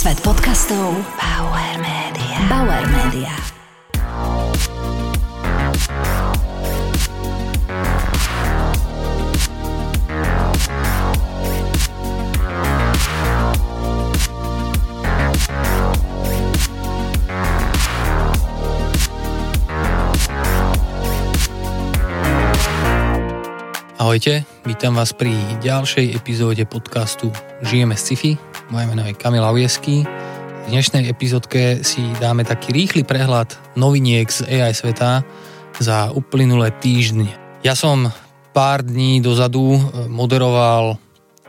Svet podcastov Bauer Media. Bauer Media. Ahojte, vítam vás pri ďalšej epizóde podcastu Žijeme z sci-fi. Moje meno je Kamil Aujeský. V dnešnej epizódke si dáme taký rýchly prehľad noviniek z AI sveta za uplynulé týždne. Ja som pár dní dozadu moderoval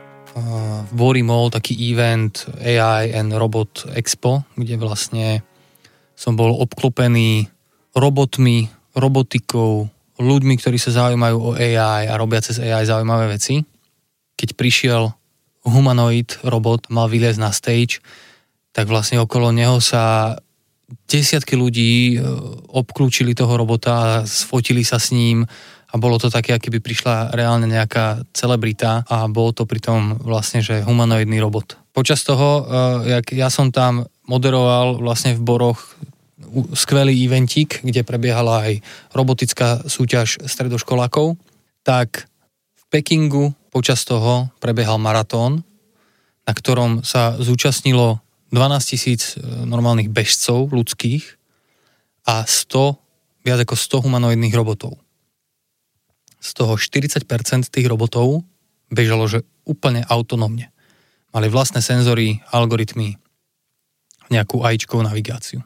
v Bori Mall taký event AI and Robot Expo, kde vlastne som bol obklopený robotmi, robotikou, ľuďmi, ktorí sa zaujímajú o AI a robia cez AI zaujímavé veci. Keď prišiel humanoid robot, mal vyliezť na stage, tak vlastne okolo neho sa desiatky ľudí obklúčili toho robota a sfotili sa s ním a bolo to také, aký by prišla reálne nejaká celebrita a bol to pritom vlastne, že humanoidný robot. Počas toho, jak ja som tam moderoval vlastne v Boroch skvelý eventík, kde prebiehala aj robotická súťaž stredoškolákov, tak v Pekingu počas toho prebiehal maratón, na ktorom sa zúčastnilo 12 000 normálnych bežcov ľudských a viac ako 100 humanoidných robotov. Z toho 40% tých robotov bežalo, že úplne autonómne. Mali vlastné senzory, algoritmy, nejakú AIčkovú navigáciu.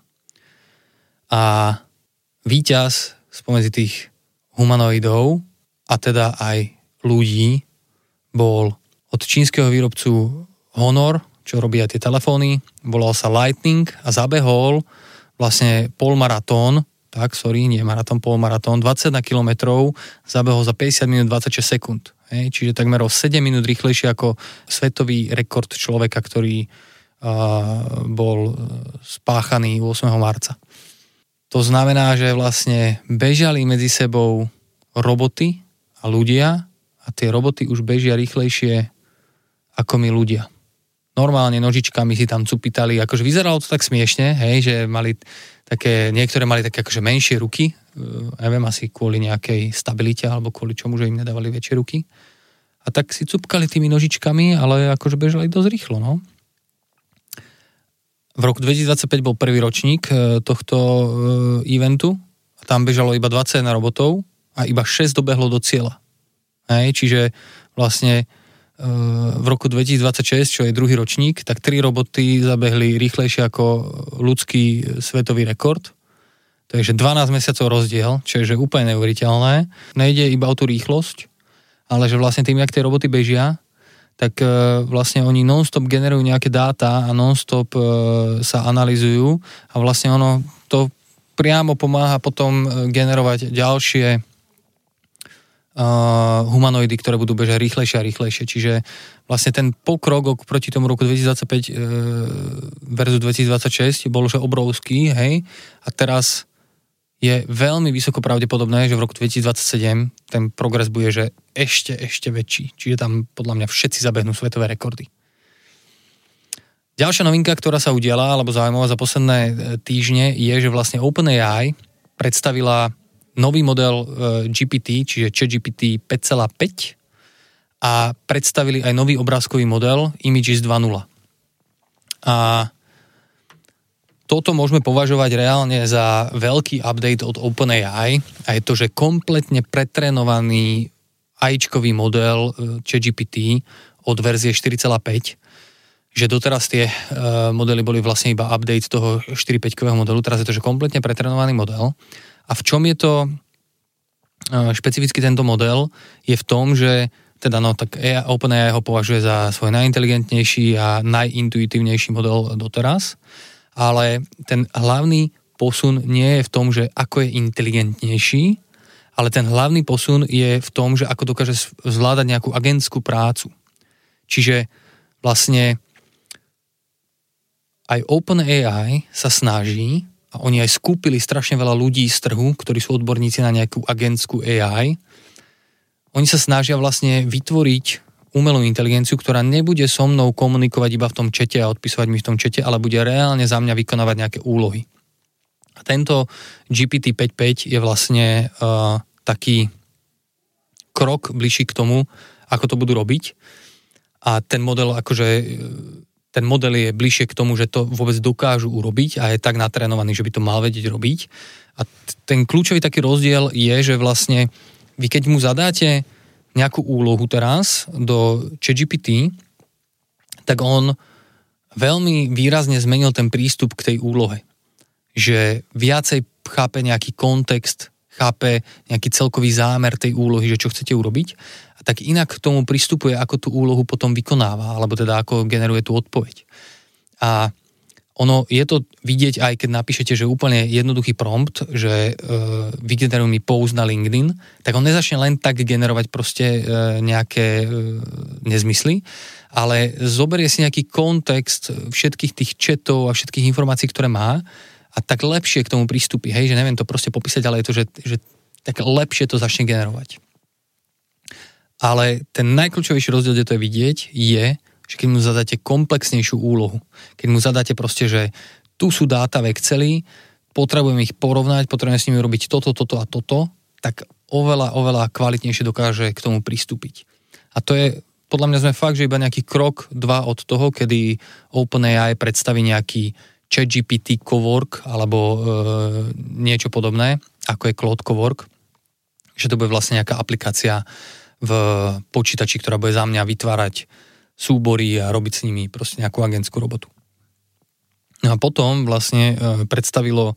A víťaz spomedzi tých humanoidov a teda aj ľudí bol od čínskeho výrobcu Honor, čo robí aj tie telefóny, volal sa Lightning a zabehol vlastne polmaratón, polmaratón, 21 kilometrov, zabehol za 50 minút 26 sekúnd. Čiže takmer o 7 minút rýchlejšie ako svetový rekord človeka, ktorý bol spáchaný 8. marca. To znamená, že vlastne bežali medzi sebou roboty a ľudia a tie roboty už bežia rýchlejšie ako my ľudia. Normálne nožičkami si tam cupitali, akože vyzeralo to tak smiešne, hej, že mali také, niektoré mali také akože menšie ruky, neviem, asi kvôli nejakej stabilite alebo kvôli čomu, že im nedávali väčšie ruky. A tak si cupkali tými nožičkami, ale akože bežali dosť rýchlo, no. V roku 2025 bol prvý ročník tohto eventu a tam bežalo iba 21 robotov a iba 6 dobehlo do cieľa. Čiže vlastne v roku 2026, čo je druhý ročník, tak 3 roboty zabehli rýchlejšie ako ľudský svetový rekord. Takže 12 mesiacov rozdiel, čo je úplne neuveriteľné. Nejde iba o tú rýchlosť, ale že vlastne tým, jak tie roboty bežia, tak vlastne oni non-stop generujú nejaké dáta a non-stop sa analyzujú a vlastne ono to priamo pomáha potom generovať ďalšie humanoidy, ktoré budú bežať rýchlejšie a rýchlejšie. Čiže vlastne ten pokrok proti tomu roku 2025 versus 2026 bol už obrovský, hej, a teraz je veľmi vysoko pravdepodobné, že v roku 2027 ten progres bude, že ešte väčší. Čiže tam podľa mňa všetci zabehnú svetové rekordy. Ďalšia novinka, ktorá sa udiala, alebo zaujímavá za posledné týždne, je, že vlastne OpenAI predstavila nový model GPT, čiže ChatGPT 5.5 a predstavili aj nový obrázkový model Images 2.0. A toto môžeme považovať reálne za veľký update od OpenAI a je to, že kompletne pretrénovaný AIčkový model ChatGPT od verzie 4.5, že doteraz tie modely boli vlastne iba update toho 4.5-kového modelu, teraz je to, že kompletne pretrénovaný model. A v čom je to špecificky tento model? Je v tom, že teda tak OpenAI ho považuje za svoj najinteligentnejší a najintuitívnejší model doteraz, ale ten hlavný posun nie je v tom, že ako je inteligentnejší, ale ten hlavný posun je v tom, že ako dokáže zvládať nejakú agentskú prácu. Čiže vlastne aj OpenAI sa snaží, a oni aj skúpili strašne veľa ľudí z trhu, ktorí sú odborníci na nejakú agentskú AI, oni sa snažia vlastne vytvoriť umelú inteligenciu, ktorá nebude so mnou komunikovať iba v tom čete a odpisovať mi v tom čete, ale bude reálne za mňa vykonávať nejaké úlohy. A tento GPT 5.5 je vlastne taký krok bližší k tomu, ako to budú robiť. A ten model je bližšie k tomu, že to vôbec dokážu urobiť a je tak natrénovaný, že by to mal vedieť robiť. A ten kľúčový taký rozdiel je, že vlastne vy keď mu zadáte nejakú úlohu teraz do ChatGPT, tak on veľmi výrazne zmenil ten prístup k tej úlohe. Že viacej chápe nejaký kontext, chápe nejaký celkový zámer tej úlohy, že čo chcete urobiť, a tak inak k tomu pristupuje, ako tú úlohu potom vykonáva, alebo teda ako generuje tú odpoveď. A ono je to vidieť aj keď napíšete, že úplne jednoduchý prompt, že vygeneruj mi post na LinkedIn, tak on nezačne len tak generovať proste nejaké nezmysly, ale zoberie si nejaký kontext všetkých tých chatov a všetkých informácií, ktoré má, a tak lepšie k tomu prístupí, hej, že neviem to proste popísať, ale je to, že tak lepšie to začne generovať. Ale ten najkľúčovejší rozdiel, kde to je vidieť, je, že keď mu zadáte komplexnejšiu úlohu, keď mu zadáte proste, že tu sú dáta v Exceli, potrebujeme ich porovnať, potrebujeme s nimi robiť toto a toto, tak oveľa kvalitnejšie dokáže k tomu pristúpiť. A to je, podľa mňa sme fakt, že iba nejaký krok, 2 od toho, kedy OpenAI predstaví nejaký ChatGPT Cowork alebo niečo podobné, ako je Claude Cowork, že to bude vlastne nejaká aplikácia v počítači, ktorá bude za mňa vytvárať súbory a robiť s nimi proste nejakú agentskú robotu. No a potom vlastne predstavilo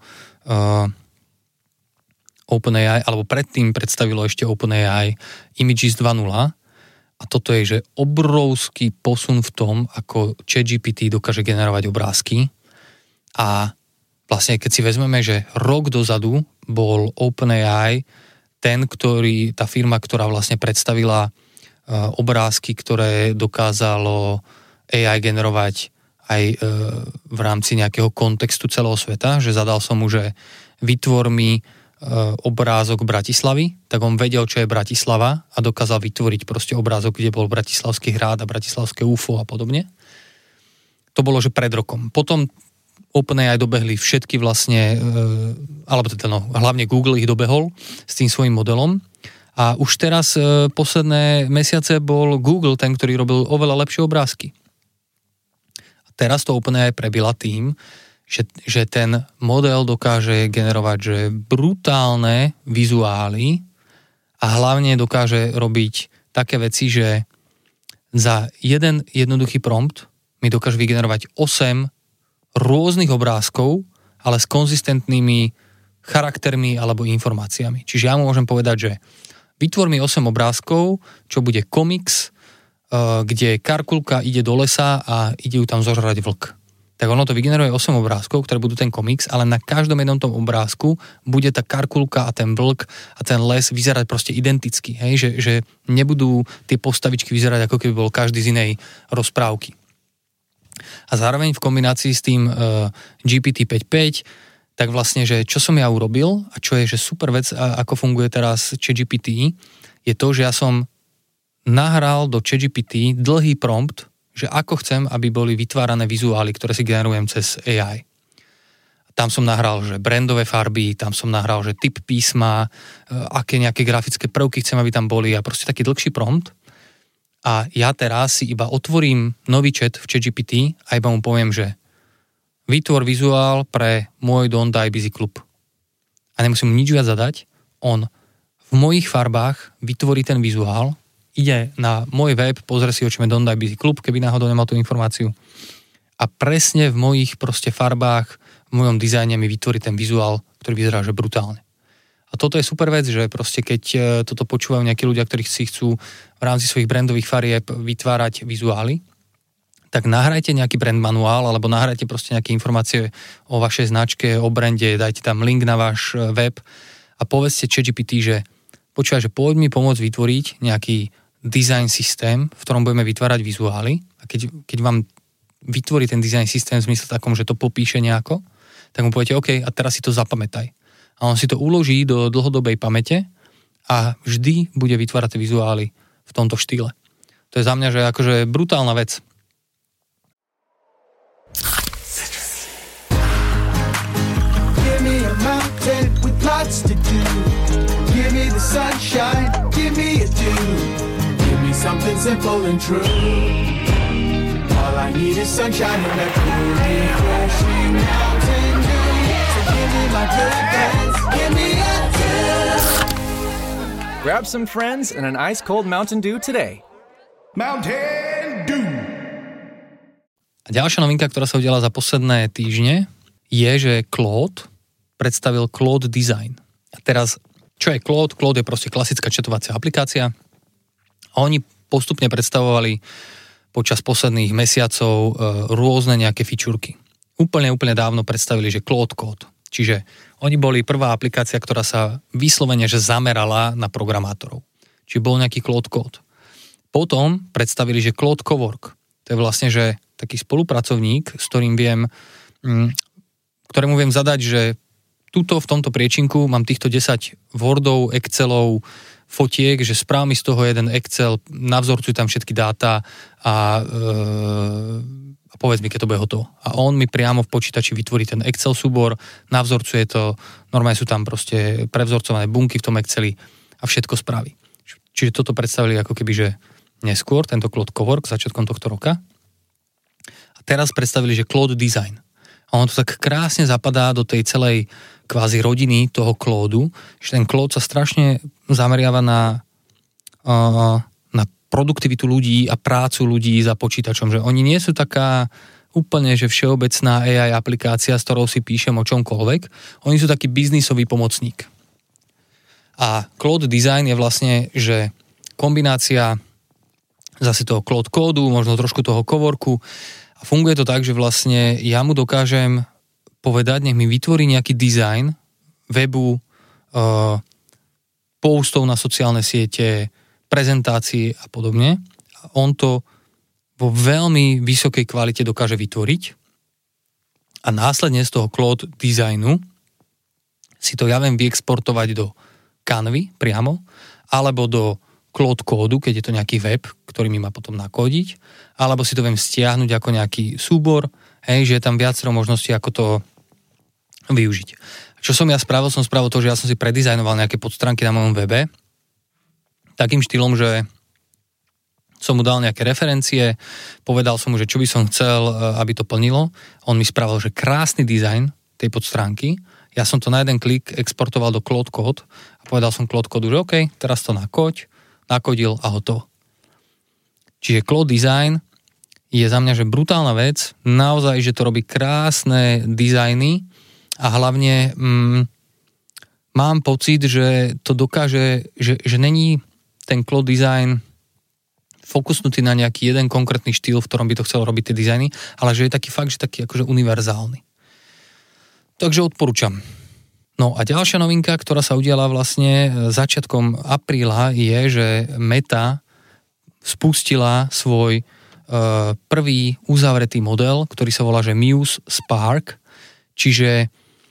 OpenAI, alebo predtým predstavilo ešte OpenAI Images 2.0 a toto je, že obrovský posun v tom, ako ChatGPT dokáže generovať obrázky. A vlastne keď si vezmeme, že rok dozadu bol OpenAI tá firma, ktorá vlastne predstavila obrázky, ktoré dokázalo AI generovať aj v rámci nejakého kontextu celého sveta, že zadal som mu, že vytvor mi obrázok Bratislavy, tak on vedel, čo je Bratislava a dokázal vytvoriť proste obrázok, kde bol Bratislavský hrad a Bratislavské UFO a podobne. To bolo, že pred rokom. Potom OpenAI dobehli všetky vlastne, alebo teda hlavne Google ich dobehol s tým svojím modelom a už teraz posledné mesiace bol Google ten, ktorý robil oveľa lepšie obrázky. A teraz to OpenAI prebila tým, že ten model dokáže generovať že brutálne vizuály a hlavne dokáže robiť také veci, že za jeden jednoduchý prompt mi dokáže vygenerovať 8 rôznych obrázkov, ale s konzistentnými charaktermi alebo informáciami. Čiže ja mu môžem povedať, že vytvor mi 8 obrázkov, čo bude komiks, kde Karkulka ide do lesa a ide ju tam zožrať vlk. Tak ono to vygeneruje 8 obrázkov, ktoré budú ten komiks, ale na každom jednom tom obrázku bude tá Karkulka a ten vlk a ten les vyzerať proste identicky. Hej? Že nebudú tie postavičky vyzerať, ako keby bol každý z inej rozprávky. A zároveň v kombinácii s tým GPT 5.5, tak vlastne, že čo som ja urobil a čo je že super vec, ako funguje teraz ChatGPT, je to, že ja som nahral do ChatGPT dlhý prompt, že ako chcem, aby boli vytvárané vizuály, ktoré si generujem cez AI. Tam som nahral, že brandové farby, tam som nahral, že typ písma, aké nejaké grafické prvky chcem, aby tam boli a proste taký dlhší prompt. A ja teraz si iba otvorím nový chat v ChatGPT a iba mu poviem, že vytvor vizuál pre môj Don't Die Busy klub. A nemusím nič viac zadať. On v mojich farbách vytvorí ten vizuál, ide na môj web, pozrie si, o čom je Don't Die Busy klub, keby náhodou nemal tú informáciu. A presne v mojich proste farbách, v mojom dizajne mi vytvorí ten vizuál, ktorý vyzerá že brutálne. A toto je super vec, že proste keď toto počúvajú nejakí ľudia, ktorí si chcú v rámci svojich brandových farieb vytvárať vizuály, tak nahrajte nejaký brand manuál alebo nahrajte proste nejaké informácie o vašej značke, o brande, dajte tam link na váš web a povedzte ChatGPT, že počúvaj, že poď mi pomôcť vytvoriť nejaký design systém, v ktorom budeme vytvárať vizuály a keď vám vytvorí ten design systém v zmysle takom, že to popíše nejako, tak mu poviete, OK, a teraz si to zapamätaj. A on si to uloží do dlhodobej pamäte a vždy bude vytvárať vizuály v tomto štýle. To je za mňa, že akože brutálna vec. Give me a mountain with lots to do. Give me the sunshine, give me a dew. Give me something simple and true. All I need is sunshine and a cool, refreshing mountain dew. So give me my good friends, give me a dew. Grab some friends and an ice-cold Mountain Dew today. Mountain Dew. A ďalšia novinka, ktorá sa udiala za posledné týždne, je, že Claude predstavil Claude Design. A teraz, čo je Claude? Claude je proste klasická četovacia aplikácia. A oni postupne predstavovali počas posledných mesiacov rôzne nejaké fičúrky. Úplne dávno predstavili, že Claude Code. Čiže oni boli prvá aplikácia, ktorá sa vyslovene že zamerala na programátorov. Čiže bol nejaký Claude Code. Potom predstavili, že Claude Cowork. To je vlastne, že taký spolupracovník, s ktorým ktorému viem zadať, že tuto v tomto priečinku mám týchto 10 Wordov, Excelov, fotiek, že správ mi z toho jeden Excel, navzorcuj tam všetky dáta a povedz mi, keď to bude hotovo. A on mi priamo v počítači vytvorí ten Excel súbor, navzorcuje to, normálne sú tam proste prevzorcované bunky v tom Exceli a všetko spraví. Čiže toto predstavili ako keby, že neskôr, tento Claude Cowork, začiatkom tohto roka. A teraz predstavili, že Claude Design. A on to tak krásne zapadá do tej celej kvázi rodiny toho Claudu, že ten Claude sa strašne zameriava na produktivitu ľudí a prácu ľudí za počítačom. Že oni nie sú taká úplne, že všeobecná AI aplikácia, s ktorou si píšem o čomkoľvek. Oni sú taký biznisový pomocník. A Claude Design je vlastne, že kombinácia zase toho Claude kódu, možno trošku toho Coworku. A funguje to tak, že vlastne ja mu dokážem povedať, nech mi vytvorí nejaký dizajn webu, postov na sociálne siete, prezentácií a podobne. A on to vo veľmi vysokej kvalite dokáže vytvoriť. A následne z toho Claude Designu si to ja viem vyexportovať do Canvy priamo, alebo do Claude kódu, keď je to nejaký web, ktorý mi má potom nakódiť, alebo si to viem stiahnuť ako nejaký súbor, že je tam viacero možností, ako to využiť. Čo som ja spravil? Som spravil to, že ja som si predizajnoval nejaké podstránky na mojom webe, takým štýlom, že som mu dal nejaké referencie, povedal som mu, že čo by som chcel, aby to plnilo. On mi spravil, že krásny dizajn tej podstránky. Ja som to na jeden klik exportoval do Claude Code a povedal som Claude Code, že OK, teraz to nakodil a hotovo. Čiže Claude Design je za mňa, že brutálna vec, naozaj, že to robí krásne dizajny a hlavne mám pocit, že to dokáže, že není ten Claude Design fokusnutý na nejaký jeden konkrétny štýl, v ktorom by to chcel robiť tie dizajny, ale že je taký fakt, že taký akože univerzálny. Takže odporúčam. No a ďalšia novinka, ktorá sa udiala vlastne začiatkom apríla je, že Meta spustila svoj prvý uzavretý model, ktorý sa volá, že Muse Spark, čiže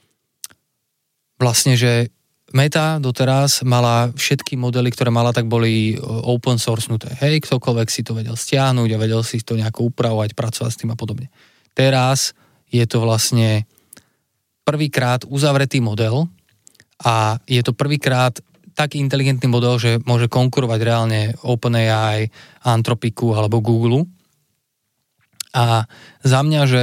vlastne, že Meta doteraz mala všetky modely, ktoré mala, tak boli open sourcenuté. Hej, ktokoľvek si to vedel stiahnuť a vedel si to nejako upravovať, pracovať s tým a podobne. Teraz je to vlastne prvýkrát uzavretý model a je to prvýkrát taký inteligentný model, že môže konkurovať reálne OpenAI, Anthropicu alebo Google. A za mňa, že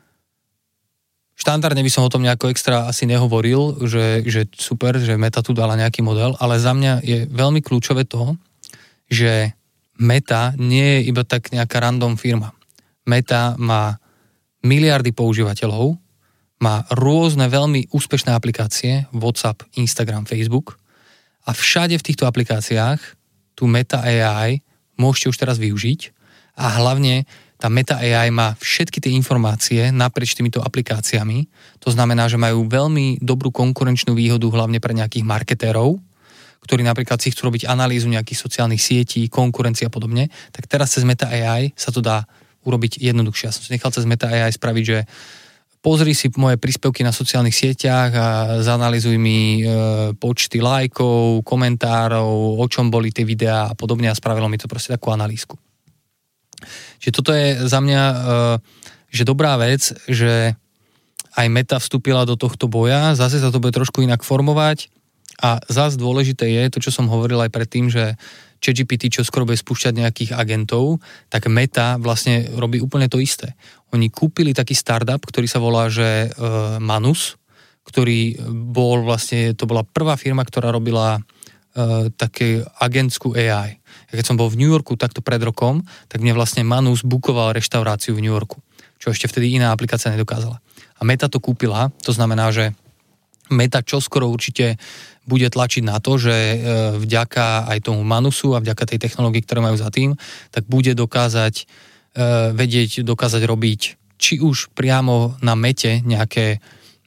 štandardne by som o tom nejako extra asi nehovoril, že super, že Meta tu dala nejaký model, ale za mňa je veľmi kľúčové to, že Meta nie je iba tak nejaká random firma. Meta má miliardy používateľov, má rôzne veľmi úspešné aplikácie, WhatsApp, Instagram, Facebook a všade v týchto aplikáciách tú Meta AI môžete už teraz využiť a hlavne tá Meta AI má všetky tie informácie naprieč týmito aplikáciami. To znamená, že majú veľmi dobrú konkurenčnú výhodu hlavne pre nejakých marketérov, ktorí napríklad si chcú robiť analýzu nejakých sociálnych sietí, konkurencie a podobne, tak teraz cez Meta AI sa to dá urobiť jednoduchšie. Ja som si nechal cez Meta AI spraviť, že pozri si moje príspevky na sociálnych sieťach a zanalizuj mi počty lajkov, komentárov, o čom boli tie videá a podobne a spravilo mi to proste takú analýzku. Čiže toto je za mňa že dobrá vec, že aj Meta vstúpila do tohto boja, zase sa to bude trošku inak formovať a zase dôležité je to, čo som hovoril aj predtým, že ChatGPT, čo skoro bude spúšťať nejakých agentov, tak Meta vlastne robí úplne to isté. Oni kúpili taký startup, ktorý sa volá, že Manus, ktorý bol vlastne, to bola prvá firma, ktorá robila také agentskú AI. Keď som bol v New Yorku takto pred rokom, tak mne vlastne Manus bukoval reštauráciu v New Yorku, čo ešte vtedy iná aplikácia nedokázala. A Meta to kúpila, to znamená, že Meta čoskoro určite bude tlačiť na to, že vďaka aj tomu Manusu a vďaka tej technológii, ktoré majú za tým, tak bude dokázať robiť či už priamo na Mete nejaké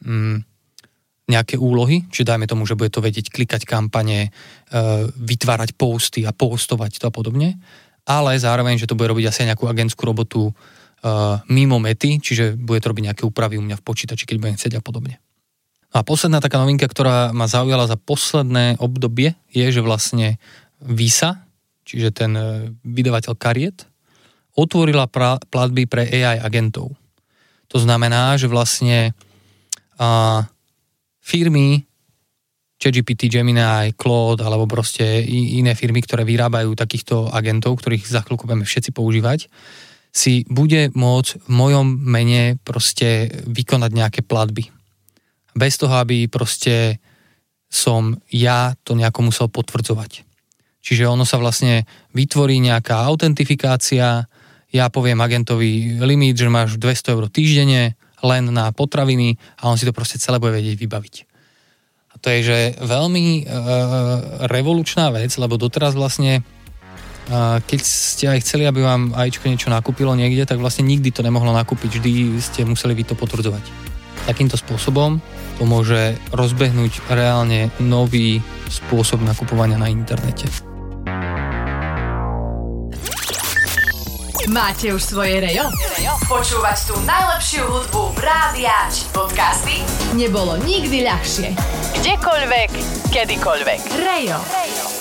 úlohy, čiže dajme tomu, že bude to vedieť klikať kampane, vytvárať posty a postovať to a podobne, ale zároveň, že to bude robiť asi nejakú agentskú robotu mimo Mety, čiže bude to robiť nejaké úpravy u mňa v počítači, keď budem chcieť a podobne. A posledná taká novinka, ktorá ma zaujala za posledné obdobie, je, že vlastne Visa, čiže ten vydavateľ kariet, otvorila platby pre AI agentov. To znamená, že vlastne firmy ChatGPT, Gemini, Claude alebo proste iné firmy, ktoré vyrábajú takýchto agentov, ktorých za chvíľku budeme všetci používať, si bude môcť v mojom mene proste vykonať nejaké platby. Bez toho, aby proste som ja to nejako musel potvrdzovať. Čiže ono sa vlastne vytvorí nejaká autentifikácia, ja poviem agentovi limit, že máš 200 € týždenne len na potraviny a on si to proste celé bude vedieť vybaviť. A to je, že veľmi revolučná vec, lebo doteraz vlastne keď ste aj chceli, aby vám AIčko niečo nakúpilo niekde, tak vlastne nikdy to nemohlo nakúpiť, vždy ste museli vy to potvrdzovať. Takýmto spôsobom to môže rozbehnúť reálne nový spôsob nakupovania na internete. Máte už svoje Rejo? Počúvať tú najlepšiu hudbu rádia či podcasty nebolo nikdy ľahšie. Kdekoľvek, kedykoľvek. Rejo.